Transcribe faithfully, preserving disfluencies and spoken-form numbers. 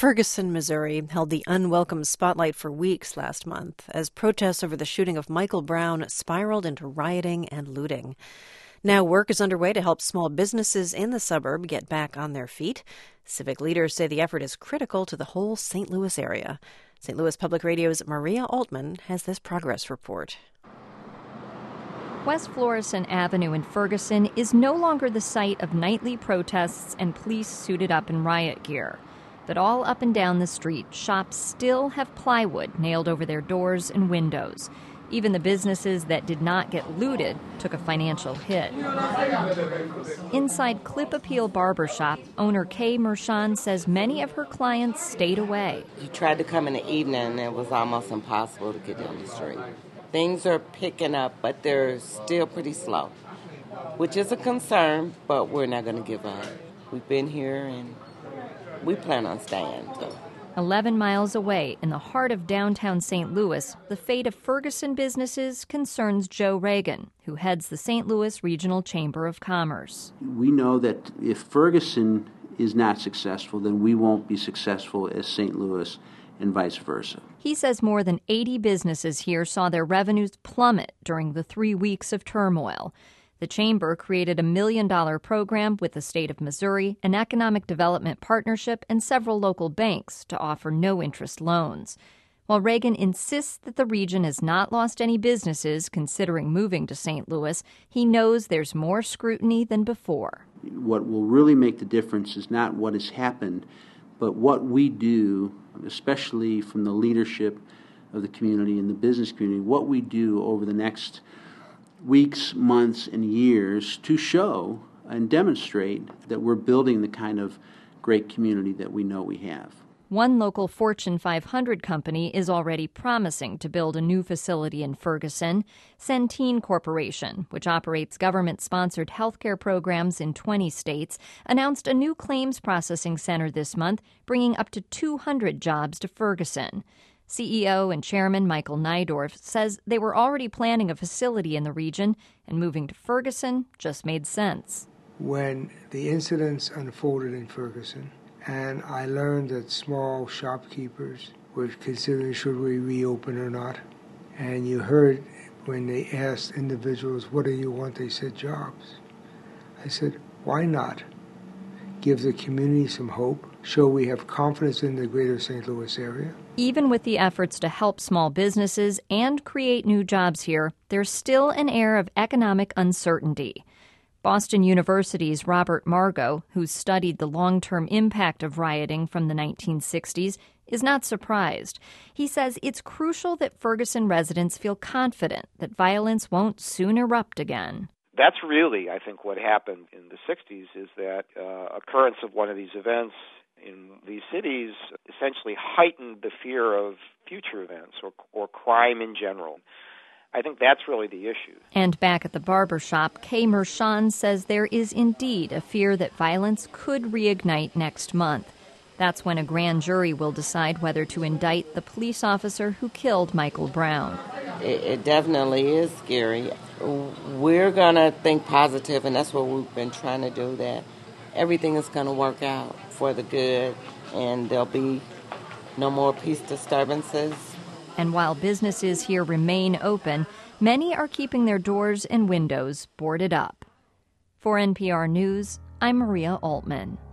Ferguson, Missouri, held the unwelcome spotlight for weeks last month as protests over the shooting of Michael Brown spiraled into rioting and looting. Now work is underway to help small businesses in the suburb get back on their feet. Civic leaders say the effort is critical to the whole Saint Louis area. Saint Louis Public Radio's Maria Altman has this progress report. West Florissant Avenue in Ferguson is no longer the site of nightly protests and police suited up in riot gear. But all up and down the street, shops still have plywood nailed over their doors and windows. Even the businesses that did not get looted took a financial hit. Inside Clip Appeal Barbershop, owner Kay Mershon says many of her clients stayed away. You tried to come in the evening and it was almost impossible to get down the street. Things are picking up, but they're still pretty slow, which is a concern, but we're not going to give up. We've been here and we plan on staying. So. Eleven miles away, in the heart of downtown Saint Louis, the fate of Ferguson businesses concerns Joe Reagan, who heads the Saint Louis Regional Chamber of Commerce. We know that if Ferguson is not successful, then we won't be successful as Saint Louis, and vice versa. He says more than eighty businesses here saw their revenues plummet during the three weeks of turmoil. The Chamber created a million-dollar program with the state of Missouri, an economic development partnership, and several local banks to offer no-interest loans. While Reagan insists that the region has not lost any businesses considering moving to Saint Louis, he knows there's more scrutiny than before. What will really make the difference is not what has happened, but what we do, especially from the leadership of the community and the business community, what we do over the next weeks, months, and years to show and demonstrate that we're building the kind of great community that we know we have. One local Fortune five hundred company is already promising to build a new facility in Ferguson. Centene Corporation, which operates government-sponsored healthcare programs in twenty states, announced a new claims processing center this month, bringing up to two hundred jobs to Ferguson. C E O and Chairman Michael Nydorf says they were already planning a facility in the region, and moving to Ferguson just made sense. When the incidents unfolded in Ferguson, and I learned that small shopkeepers were considering should we reopen or not, and you heard when they asked individuals, what do you want? They said jobs. I said, why not give the community some hope, show we have confidence in the greater Saint Louis area? Even with the efforts to help small businesses and create new jobs here, there's still an air of economic uncertainty. Boston University's Robert Margo, who's studied the long-term impact of rioting from the nineteen sixties, is not surprised. He says it's crucial that Ferguson residents feel confident that violence won't soon erupt again. That's really, I think, what happened in the sixties is that uh, occurrence of one of these events in these cities essentially heightened the fear of future events or, or crime in general. I think that's really the issue. And back at the barber shop, Kay Mershon says there is indeed a fear that violence could reignite next month. That's when a grand jury will decide whether to indict the police officer who killed Michael Brown. It, it definitely is scary. We're going to think positive, and that's what we've been trying to do, that everything is going to work out for the good, and there'll be no more peace disturbances. And while businesses here remain open, many are keeping their doors and windows boarded up. For N P R News, I'm Maria Altman.